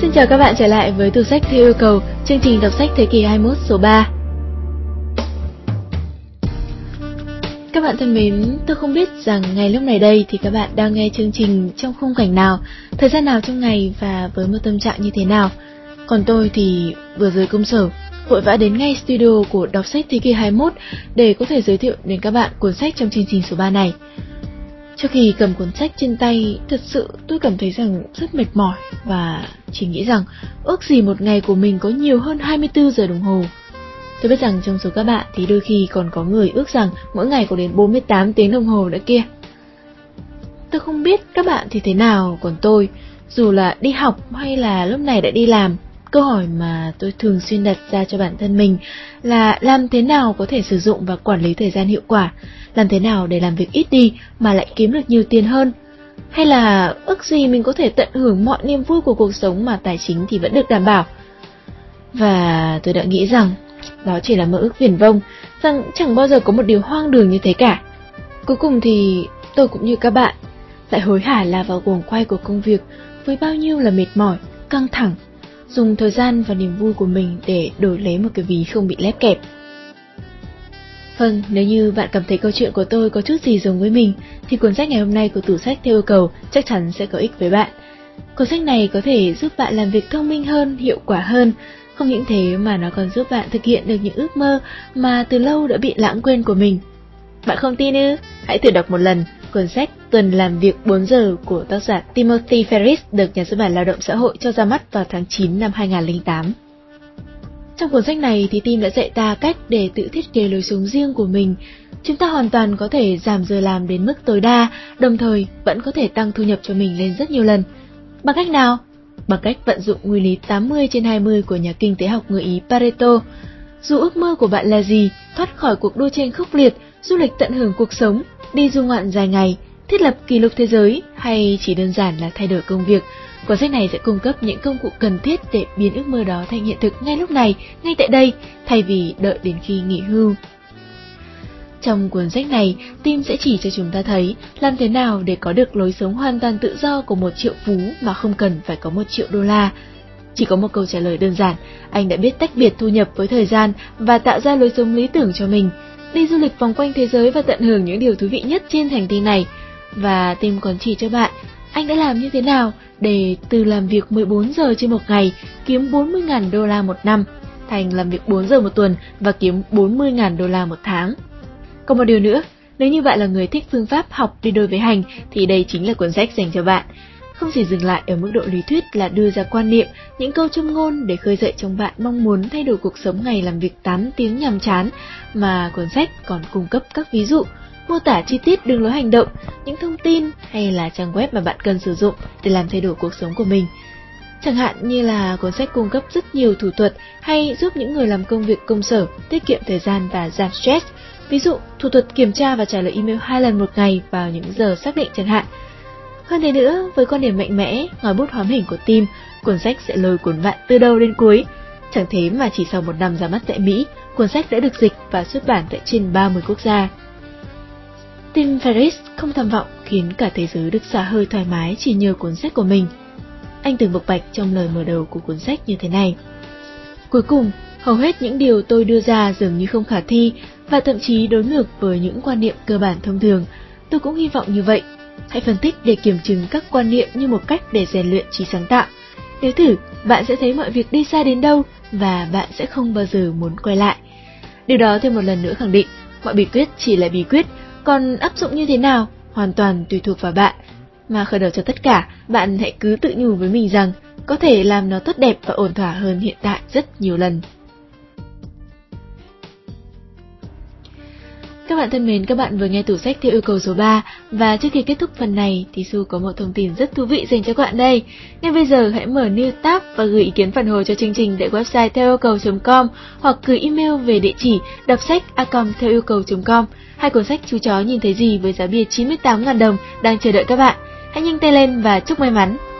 Xin chào các bạn trở lại với tủ sách theo yêu cầu, chương trình đọc sách thế kỷ 21 số 3. Các bạn thân mến, tôi không biết rằng ngay lúc này đây thì các bạn đang nghe chương trình trong khung cảnh nào, thời gian nào trong ngày và với một tâm trạng như thế nào. Còn tôi thì vừa rời công sở, vội vã đến ngay studio của đọc sách thế kỷ 21 để có thể giới thiệu đến các bạn cuốn sách trong chương trình số 3 này. Trước khi cầm cuốn sách trên tay, thật sự tôi cảm thấy rằng rất mệt mỏi và chỉ nghĩ rằng ước gì một ngày của mình có nhiều hơn 24 giờ đồng hồ. Tôi biết rằng trong số các bạn thì đôi khi còn có người ước rằng mỗi ngày có đến 48 tiếng đồng hồ nữa kia. Tôi không biết các bạn thì thế nào, còn tôi, dù là đi học hay là lúc này đã đi làm, câu hỏi mà tôi thường xuyên đặt ra cho bản thân mình là làm thế nào có thể sử dụng và quản lý thời gian hiệu quả, làm thế nào để làm việc ít đi mà lại kiếm được nhiều tiền hơn, hay là ước gì mình có thể tận hưởng mọi niềm vui của cuộc sống mà tài chính thì vẫn được đảm bảo. Và tôi đã nghĩ rằng đó chỉ là mơ ước viển vông, rằng chẳng bao giờ có một điều hoang đường như thế cả. Cuối cùng thì tôi cũng như các bạn lại hối hả là vào guồng quay của công việc với bao nhiêu là mệt mỏi, căng thẳng, dùng thời gian và niềm vui của mình để đổi lấy một cái ví không bị lép kẹp. Vâng, nếu như bạn cảm thấy câu chuyện của tôi có chút gì giống với mình thì cuốn sách ngày hôm nay của tủ sách theo yêu cầu chắc chắn sẽ có ích với bạn. Cuốn sách này có thể giúp bạn làm việc thông minh hơn, hiệu quả hơn. Không những thế mà nó còn giúp bạn thực hiện được những ước mơ mà từ lâu đã bị lãng quên của mình. Bạn không tin ư? Hãy thử đọc một lần cuốn sách Tuần làm việc 4 giờ của tác giả Timothy Ferris được Nhà xuất bản Lao động Xã hội cho ra mắt vào tháng 9 năm 2008. Trong cuốn sách này thì Tim đã dạy ta cách để tự thiết kế lối sống riêng của mình. Chúng ta hoàn toàn có thể giảm giờ làm đến mức tối đa, đồng thời vẫn có thể tăng thu nhập cho mình lên rất nhiều lần. Bằng cách nào? Bằng cách vận dụng nguyên lý 80/20 của nhà kinh tế học người Ý Pareto. Dù ước mơ của bạn là gì, thoát khỏi cuộc đua tranh khốc liệt, du lịch tận hưởng cuộc sống, đi du ngoạn dài ngày, thiết lập kỷ lục thế giới hay chỉ đơn giản là thay đổi công việc, cuốn sách này sẽ cung cấp những công cụ cần thiết để biến ước mơ đó thành hiện thực ngay lúc này, ngay tại đây, thay vì đợi đến khi nghỉ hưu. Trong cuốn sách này, Tim sẽ chỉ cho chúng ta thấy làm thế nào để có được lối sống hoàn toàn tự do của 1 triệu phú mà không cần phải có 1 triệu đô la. Chỉ có một câu trả lời đơn giản, anh đã biết tách biệt thu nhập với thời gian và tạo ra lối sống lý tưởng cho mình, đi du lịch vòng quanh thế giới và tận hưởng những điều thú vị nhất trên hành tinh này. Và Tim còn chỉ cho bạn, anh đã làm như thế nào để từ làm việc 14 giờ trên một ngày, kiếm 40.000 đô la một năm, thành làm việc 4 giờ một tuần và kiếm 40.000 đô la một tháng. Còn một điều nữa, nếu như bạn là người thích phương pháp học đi đôi với hành thì đây chính là cuốn sách dành cho bạn. Không chỉ dừng lại ở mức độ lý thuyết là đưa ra quan niệm, những câu châm ngôn để khơi dậy trong bạn mong muốn thay đổi cuộc sống ngày làm việc 8 tiếng nhàm chán, mà cuốn sách còn cung cấp các ví dụ, mô tả chi tiết đường lối hành động, những thông tin hay là trang web mà bạn cần sử dụng để làm thay đổi cuộc sống của mình. Chẳng hạn như là cuốn sách cung cấp rất nhiều thủ thuật hay giúp những người làm công việc công sở tiết kiệm thời gian và giảm stress. Ví dụ, thủ thuật kiểm tra và trả lời email 2 lần một ngày vào những giờ xác định chẳng hạn. Hơn thế nữa, với quan điểm mạnh mẽ, ngòi bút hóm hình của Tim, cuốn sách sẽ lôi cuốn bạn từ đầu đến cuối. Chẳng thế mà chỉ sau 1 năm ra mắt tại Mỹ, cuốn sách đã được dịch và xuất bản tại trên 30 quốc gia. Tim Ferris không tham vọng khiến cả thế giới được xả hơi thoải mái chỉ nhờ cuốn sách của mình. Anh từng bộc bạch trong lời mở đầu của cuốn sách như thế này. Cuối cùng, hầu hết những điều tôi đưa ra dường như không khả thi và thậm chí đối ngược với những quan niệm cơ bản thông thường. Tôi cũng hy vọng như vậy. Hãy phân tích để kiểm chứng các quan niệm như một cách để rèn luyện trí sáng tạo. Nếu thử, bạn sẽ thấy mọi việc đi xa đến đâu và bạn sẽ không bao giờ muốn quay lại. Điều đó thêm một lần nữa khẳng định, mọi bí quyết chỉ là bí quyết, còn áp dụng như thế nào hoàn toàn tùy thuộc vào bạn. Mà khởi đầu cho tất cả, bạn hãy cứ tự nhủ với mình rằng có thể làm nó tốt đẹp và ổn thỏa hơn hiện tại rất nhiều lần. Các bạn thân mến, các bạn vừa nghe tủ sách theo yêu cầu số 3 và trước khi kết thúc phần này thì Su có một thông tin rất thú vị dành cho các bạn đây. Ngay bây giờ hãy mở New Tab và gửi ý kiến phản hồi cho chương trình tại website theo yêu cầu.com hoặc gửi email về địa chỉ đọc sách@theo yêu cầu.com. 2 cuốn sách Chú chó nhìn thấy gì với giá bìa 98.000 đồng đang chờ đợi các bạn. Hãy nhanh tay lên và chúc may mắn!